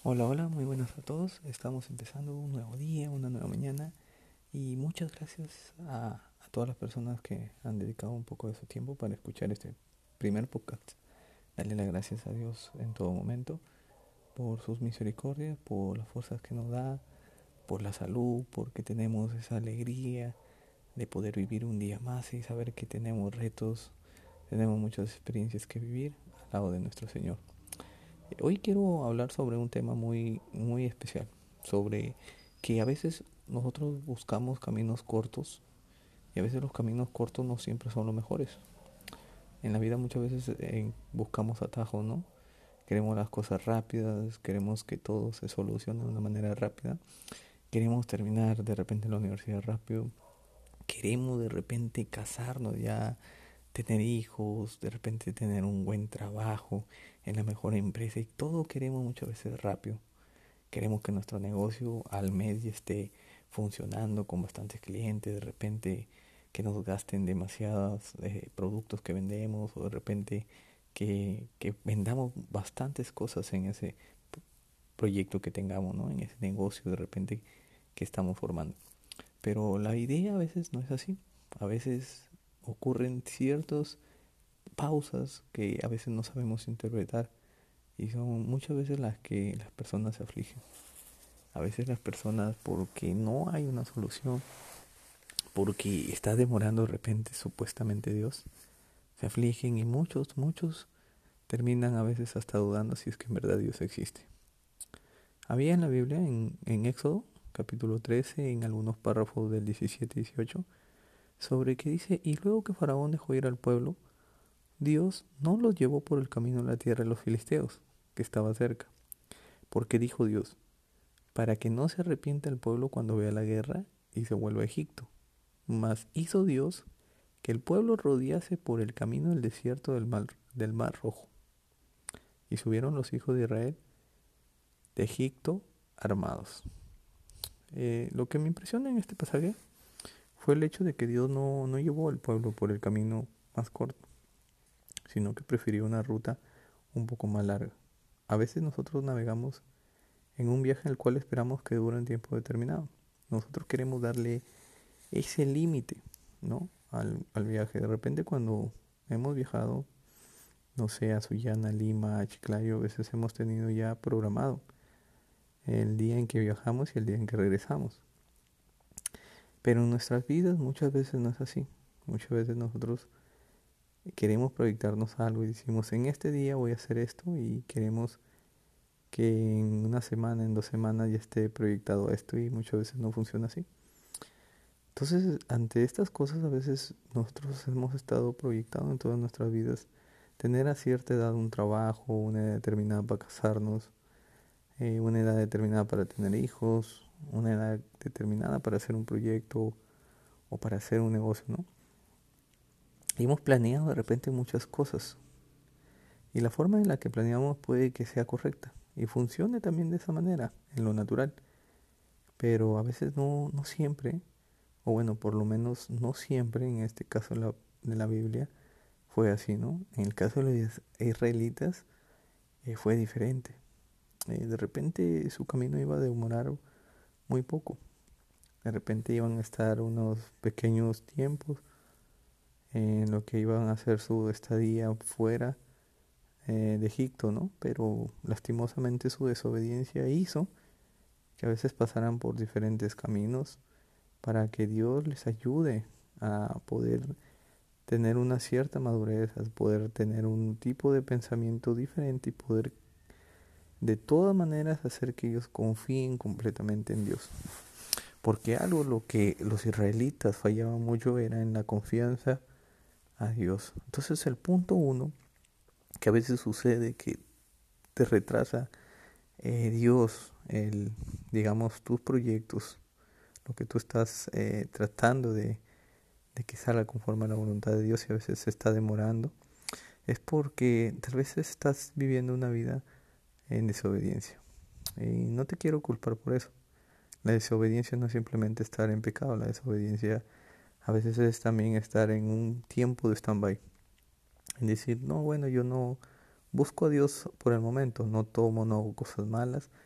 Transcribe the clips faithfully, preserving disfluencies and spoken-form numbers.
Hola, hola, muy buenas a todos. Estamos empezando un nuevo día, una nueva mañana y muchas gracias a, a todas las personas que han dedicado un poco de su tiempo para escuchar este primer podcast. Darle las gracias a Dios en todo momento por sus misericordias, por las fuerzas que nos da, por la salud, porque tenemos esa alegría de poder vivir un día más y saber que tenemos retos, tenemos muchas experiencias que vivir al lado de nuestro Señor. Hoy quiero hablar sobre un tema muy, muy especial, sobre que a veces nosotros buscamos caminos cortos y a veces los caminos cortos no siempre son los mejores. En la vida muchas veces eh, buscamos atajos, ¿no? Queremos las cosas rápidas, queremos que todo se solucione de una manera rápida, queremos terminar de repente la universidad rápido, queremos de repente casarnos ya, tener hijos, de repente tener un buen trabajo en la mejor empresa y todo queremos muchas veces rápido. Queremos que nuestro negocio al mes ya esté funcionando con bastantes clientes, de repente que nos gasten demasiados eh, productos que vendemos o de repente que, que vendamos bastantes cosas en ese proyecto que tengamos, ¿no? En ese negocio de repente que estamos formando. Pero la idea a veces no es así. A veces ocurren ciertas pausas que a veces no sabemos interpretar y son muchas veces las que las personas se afligen. A veces las personas, porque no hay una solución, porque está demorando de repente supuestamente Dios, se afligen y muchos, muchos terminan a veces hasta dudando si es que en verdad Dios existe. Había en la Biblia, en, en Éxodo, capítulo trece, en algunos párrafos del diecisiete y dieciocho, sobre que dice, y luego que Faraón dejó ir al pueblo, Dios no los llevó por el camino de la tierra de los filisteos, que estaba cerca, porque dijo Dios, para que no se arrepienta el pueblo cuando vea la guerra y se vuelva a Egipto. Mas hizo Dios que el pueblo rodease por el camino del desierto del mar, del mar Rojo. Y subieron los hijos de Israel de Egipto armados. Eh, lo que me impresiona en este pasaje fue el hecho de que Dios no, no llevó al pueblo por el camino más corto, sino que prefirió una ruta un poco más larga. A veces nosotros navegamos en un viaje en el cual esperamos que dure un tiempo determinado. Nosotros queremos darle ese límite, ¿no? Al, al viaje. De repente cuando hemos viajado, no sé, a Sullana, Lima, a Chiclayo, a veces hemos tenido ya programado el día en que viajamos y el día en que regresamos. Pero en nuestras vidas muchas veces no es así. Muchas veces nosotros queremos proyectarnos algo y decimos, en este día voy a hacer esto y queremos que en una semana, en dos semanas ya esté proyectado esto y muchas veces no funciona así. Entonces, ante estas cosas a veces nosotros hemos estado proyectando en todas nuestras vidas tener a cierta edad un trabajo, una edad determinada para casarnos, eh, una edad determinada para tener hijos, una edad determinada para hacer un proyecto o para hacer un negocio, ¿no? Y hemos planeado de repente muchas cosas y la forma en la que planeamos puede que sea correcta y funcione también de esa manera, en lo natural, pero a veces no, no siempre, o bueno, por lo menos no siempre en este caso de la, de la Biblia fue así, ¿no? En el caso de los israelitas eh, fue diferente. Eh, de repente su camino iba a demorar muy poco. De repente iban a estar unos pequeños tiempos en lo que iban a hacer su estadía fuera eh, de Egipto, ¿no? Pero lastimosamente su desobediencia hizo que a veces pasaran por diferentes caminos para que Dios les ayude a poder tener una cierta madurez, a poder tener un tipo de pensamiento diferente y poder de todas maneras hacer que ellos confíen completamente en Dios. Porque algo lo que los israelitas fallaban mucho era en la confianza a Dios. Entonces el punto uno, que a veces sucede que te retrasa eh, Dios, el, digamos, tus proyectos, lo que tú estás eh, tratando de, de que salga conforme a la voluntad de Dios y a veces se está demorando, es porque tal vez estás viviendo una vida en desobediencia. Y no te quiero culpar por eso. La desobediencia no es simplemente estar en pecado, la desobediencia a veces es también estar en un tiempo de stand-by. En decir, no, bueno, yo no busco a Dios por el momento, no tomo, no hago cosas malas,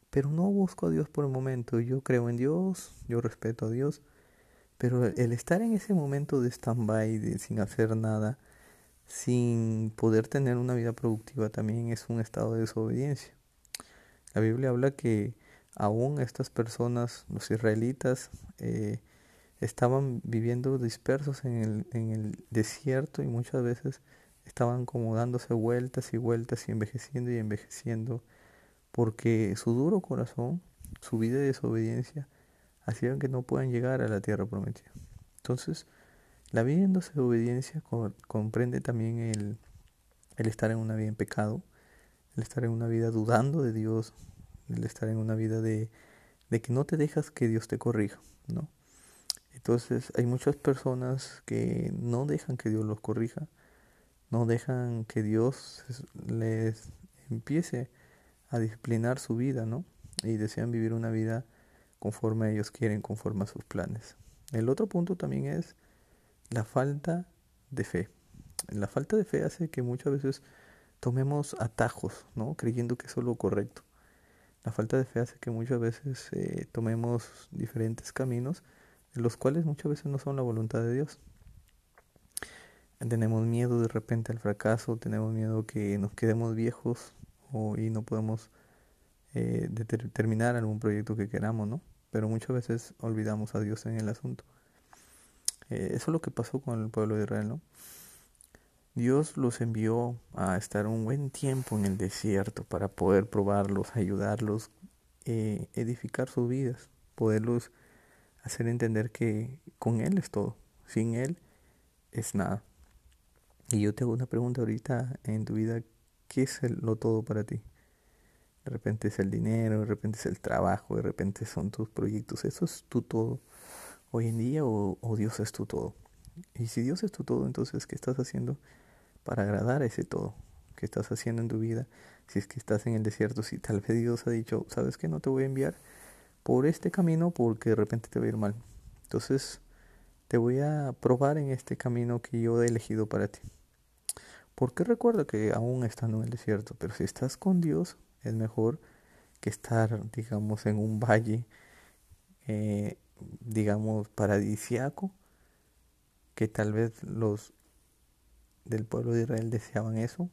pero no busco a Dios por el momento. Yo creo en Dios, yo respeto a Dios, pero el estar en ese momento de stand-by, de sin hacer nada, sin poder tener una vida productiva, también es un estado de desobediencia. La Biblia habla que aún estas personas, los israelitas, eh, estaban viviendo dispersos en el, en el desierto, y muchas veces estaban como dándose vueltas y vueltas y envejeciendo y envejeciendo, porque su duro corazón, su vida de desobediencia, hacían que no puedan llegar a la tierra prometida. Entonces, la vida en desobediencia co- comprende también el, el estar en una vida en pecado, el estar en una vida dudando de Dios, el estar en una vida de, de que no te dejas que Dios te corrija, ¿no? Entonces hay muchas personas que no dejan que Dios los corrija, no dejan que Dios les empiece a disciplinar su vida, ¿no? Y desean vivir una vida conforme ellos quieren, conforme a sus planes. El otro punto también es la falta de fe. La falta de fe hace que muchas veces tomemos atajos, ¿no? Creyendo que eso es lo correcto. La falta de fe hace que muchas veces eh, tomemos diferentes caminos, los cuales muchas veces no son la voluntad de Dios. Tenemos miedo de repente al fracaso, tenemos miedo que nos quedemos viejos o, y no podemos eh, deter- terminar algún proyecto que queramos, ¿no? Pero muchas veces olvidamos a Dios en el asunto. Eh, eso es lo que pasó con el pueblo de Israel, ¿no? Dios los envió a estar un buen tiempo en el desierto para poder probarlos, ayudarlos, eh, edificar sus vidas, poderlos hacer entender que con Él es todo, sin Él es nada. Y yo te hago una pregunta ahorita en tu vida: ¿qué es el- lo todo para ti? De repente es el dinero, de repente es el trabajo, de repente son tus proyectos. ¿Eso es tu todo hoy en día, o, o Dios es tu todo? Y si Dios es tu todo, entonces ¿qué estás haciendo para agradar a ese todo? ¿Qué estás haciendo en tu vida? Si es que estás en el desierto, si tal vez Dios ha dicho: ¿sabes qué? No te voy a enviar por este camino porque de repente te va a ir mal. Entonces te voy a probar en este camino que yo he elegido para ti. Porque recuerda que aún estando en el desierto, pero si estás con Dios, es mejor que estar, digamos, en un valle, eh, digamos, paradisiaco, que tal vez los del pueblo de Israel deseaban eso,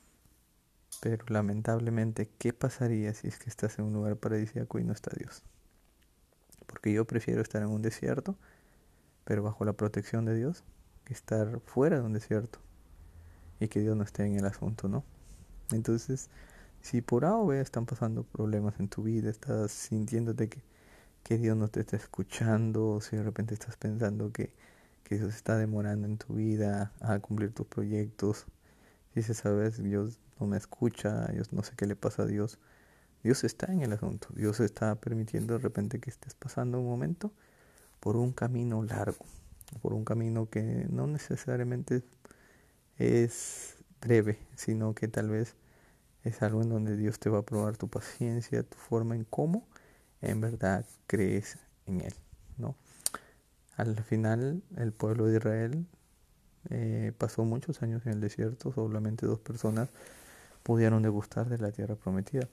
pero lamentablemente, ¿qué pasaría si es que estás en un lugar paradisiaco y no está Dios? Porque yo prefiero estar en un desierto, pero bajo la protección de Dios, que estar fuera de un desierto y que Dios no esté en el asunto, ¿no? Entonces, si por A o B están pasando problemas en tu vida, estás sintiéndote que, que Dios no te está escuchando, o si de repente estás pensando que, que Dios está demorando en tu vida a cumplir tus proyectos, si dices: sabes, Dios no me escucha, yo no sé qué le pasa a Dios. Dios está en el asunto, Dios está permitiendo de repente que estés pasando un momento por un camino largo, por un camino que no necesariamente es breve, sino que tal vez es algo en donde Dios te va a probar tu paciencia, tu forma en cómo en verdad crees en Él, ¿no? Al final, el pueblo de Israel eh, pasó muchos años en el desierto. Solamente dos personas pudieron degustar de la tierra prometida.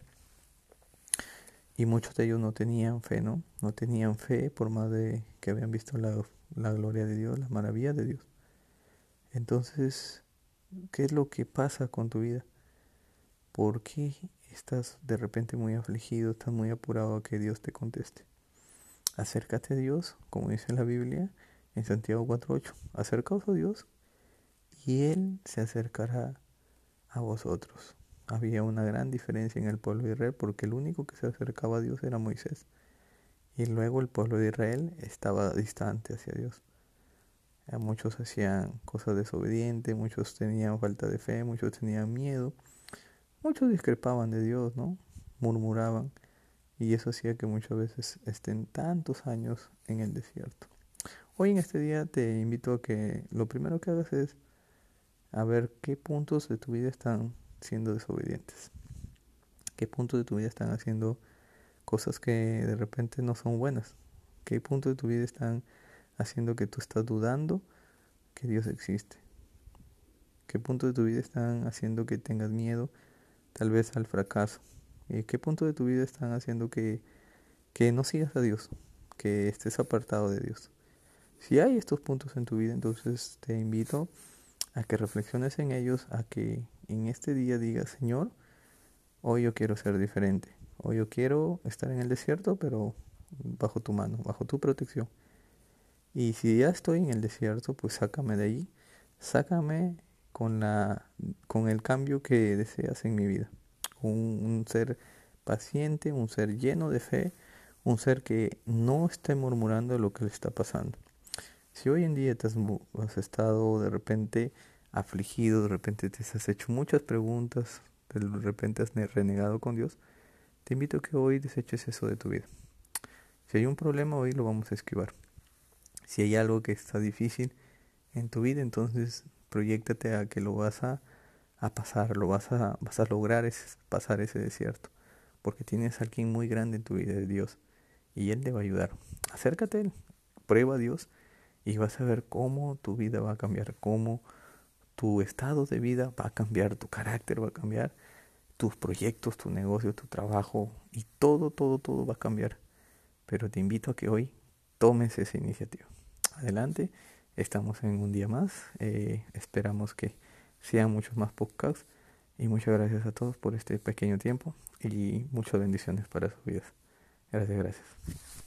Y muchos de ellos no tenían fe, ¿no? No tenían fe por más de que habían visto la, la gloria de Dios, la maravilla de Dios. Entonces, ¿qué es lo que pasa con tu vida? ¿Por qué estás de repente muy afligido, estás muy apurado a que Dios te conteste? Acércate a Dios, como dice la Biblia en Santiago cuatro ocho. Acercaos a Dios y Él se acercará a vosotros. Había una gran diferencia en el pueblo de Israel, porque el único que se acercaba a Dios era Moisés. Y luego el pueblo de Israel estaba distante hacia Dios. Muchos hacían cosas desobedientes, muchos tenían falta de fe, muchos tenían miedo, muchos discrepaban de Dios, ¿no? Murmuraban. Y eso hacía que muchas veces estén tantos años en el desierto. Hoy en este día te invito a que lo primero que hagas es a ver qué puntos de tu vida están siendo desobedientes. Qué puntos de tu vida están haciendo cosas que de repente no son buenas. Qué puntos de tu vida están haciendo que tú estás dudando que Dios existe. Qué puntos de tu vida están haciendo que tengas miedo tal vez al fracaso, Eh, ¿Qué punto de tu vida están haciendo que, que no sigas a Dios, que estés apartado de Dios? Si hay estos puntos en tu vida, entonces te invito a que reflexiones en ellos, a que en este día digas, Señor, hoy yo quiero ser diferente. Hoy yo quiero estar en el desierto, pero bajo tu mano, bajo tu protección. Y si ya estoy en el desierto, pues sácame de ahí. Sácame con la, con el cambio que deseas en mi vida. Un, un ser paciente, un ser lleno de fe, un ser que no esté murmurando de lo que le está pasando. Si hoy en día te has, has estado de repente afligido, de repente te has hecho muchas preguntas, de repente has renegado con Dios, te invito a que hoy deseches eso de tu vida. Si hay un problema, hoy lo vamos a esquivar. Si hay algo que está difícil en tu vida, entonces proyéctate a que lo vas a, a pasar, lo vas a, vas a lograr ese, pasar ese desierto, porque tienes a alguien muy grande en tu vida, de Dios, y Él te va a ayudar. Acércate a Él, prueba a Dios y vas a ver cómo tu vida va a cambiar, cómo tu estado de vida va a cambiar, tu carácter va a cambiar, tus proyectos, tu negocio, tu trabajo y todo, todo, todo va a cambiar. Pero te invito a que hoy tomes esa iniciativa. Adelante, estamos en un día más. Eh, esperamos que sean muchos más podcasts. Y muchas gracias a todos por este pequeño tiempo y muchas bendiciones para sus vidas. Gracias, gracias.